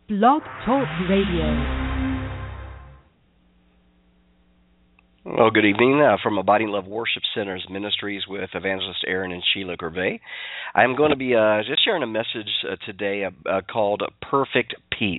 Blog Talk Radio. Well, good evening from Abiding Love Worship Center's Ministries with Evangelist Aaron and Sheila Gervais. I'm going to be just sharing a message today called Perfect Peace.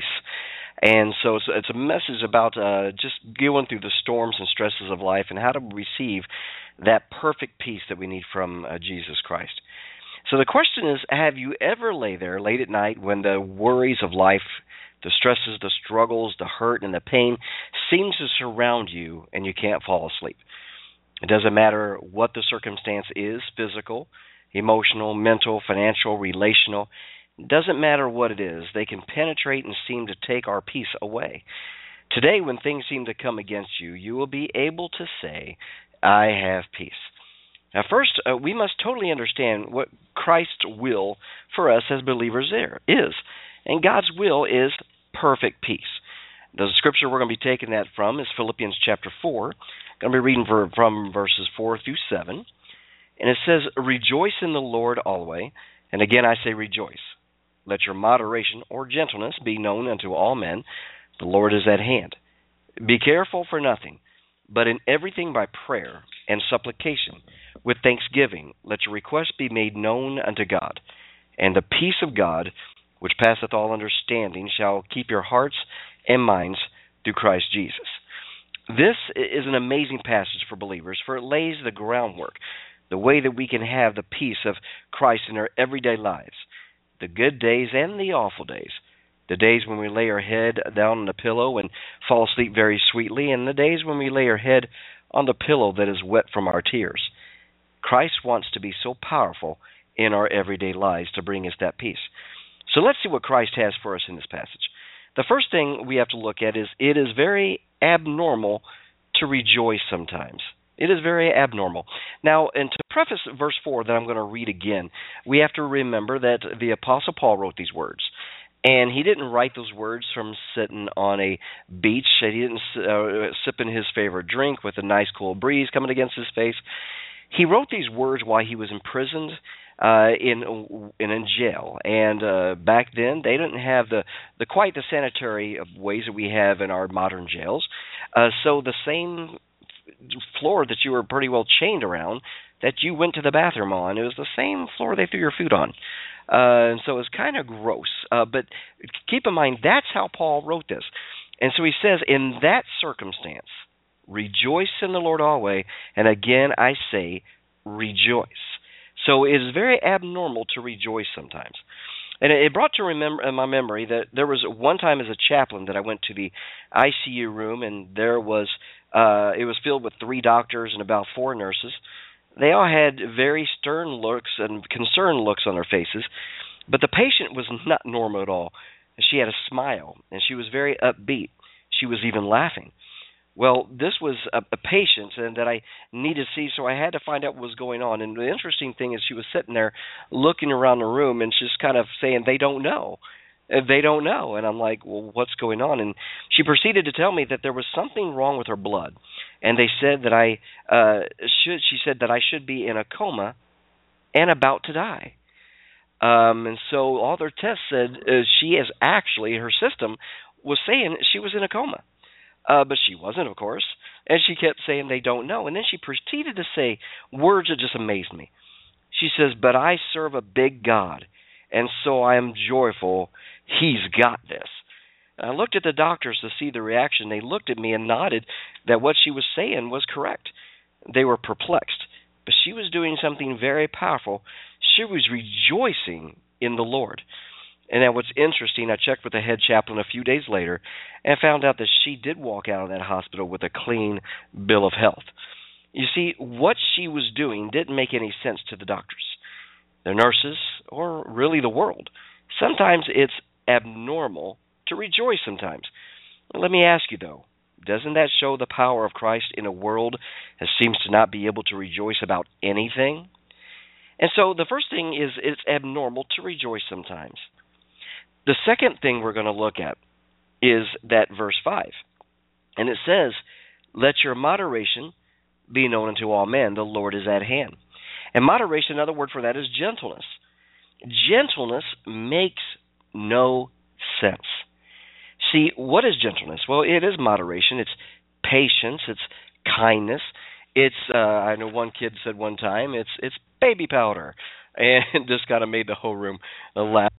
And so it's a message about just going through the storms and stresses of life and how to receive that perfect peace that we need from Jesus Christ. So the question is, have you ever lay there late at night when the worries of life, the stresses, the struggles, the hurt, and the pain seem to surround you and you can't fall asleep? It doesn't matter what the circumstance is, physical, emotional, mental, financial, relational. It doesn't matter what it is. They can penetrate and seem to take our peace away. Today, when things seem to come against you, you will be able to say, I have peace. Now, first, we must totally understand what Christ's will for us as believers is. And God's will is perfect peace. The scripture we're going to be taking that from is Philippians chapter 4. I'm going to be reading from verses 4 through 7. And it says, Rejoice in the Lord always. And again I say rejoice. Let your moderation or gentleness be known unto all men. The Lord is at hand. Be careful for nothing, but in everything by prayer and supplication, with thanksgiving, let your requests be made known unto God. And the peace of God, which passeth all understanding, shall keep your hearts and minds through Christ Jesus. This is an amazing passage for believers, for it lays the groundwork, the way that we can have the peace of Christ in our everyday lives, the good days and the awful days, the days when we lay our head down on the pillow and fall asleep very sweetly, and the days when we lay our head on the pillow that is wet from our tears. Christ wants to be so powerful in our everyday lives to bring us that peace. So let's see what Christ has for us in this passage. The first thing we have to look at is it is very abnormal to rejoice sometimes. It is very abnormal. Now, and to preface verse 4 that I'm going to read again, we have to remember that the Apostle Paul wrote these words. And he didn't write those words from sitting on a beach. He didn't sipping his favorite drink with a nice cool breeze coming against his face. He wrote these words while he was imprisoned in jail. And back then, they didn't have the quite the sanitary ways that we have in our modern jails. So the same floor that you were pretty well chained around that you went to the bathroom on, it was the same floor they threw your food on. And so it's kind of gross. But keep in mind, that's how Paul wrote this. And so he says, in that circumstance, rejoice in the Lord always. And again, I say, rejoice. So it is very abnormal to rejoice sometimes. And it brought to my memory that there was one time as a chaplain that I went to the ICU room, and there was it was filled with 3 doctors and about 4 nurses. They all had very stern looks and concerned looks on their faces, but the patient was not normal at all. She had a smile, and she was very upbeat. She was even laughing. Well, this was a patient and that I needed to see, so I had to find out what was going on. And the interesting thing is she was sitting there looking around the room and just kind of saying, they don't know. They don't know. And I'm like, well, what's going on? And she proceeded to tell me that there was something wrong with her blood. And they said that she said that I should be in a coma and about to die. And so all their tests said she is actually, her system was saying she was in a coma. But she wasn't, of course, and she kept saying they don't know. And then she proceeded to say words that just amazed me. She says, but I serve a big God, and so I am joyful. He's got this. And I looked at the doctors to see the reaction. They looked at me and nodded that what she was saying was correct. They were perplexed, but she was doing something very powerful. She was rejoicing in the Lord. And now what's interesting, I checked with the head chaplain a few days later and found out that she did walk out of that hospital with a clean bill of health. You see, what she was doing didn't make any sense to the doctors, the nurses, or really the world. Sometimes it's abnormal to rejoice sometimes. Let me ask you, though, doesn't that show the power of Christ in a world that seems to not be able to rejoice about anything? And so the first thing is it's abnormal to rejoice sometimes. The second thing we're going to look at is that verse 5. And it says, let your moderation be known unto all men. The Lord is at hand. And moderation, another word for that is gentleness. Gentleness makes no sense. See, what is gentleness? Well, it is moderation. It's patience. It's kindness. It's I know one kid said one time it's baby powder, and just kind of made the whole room laugh.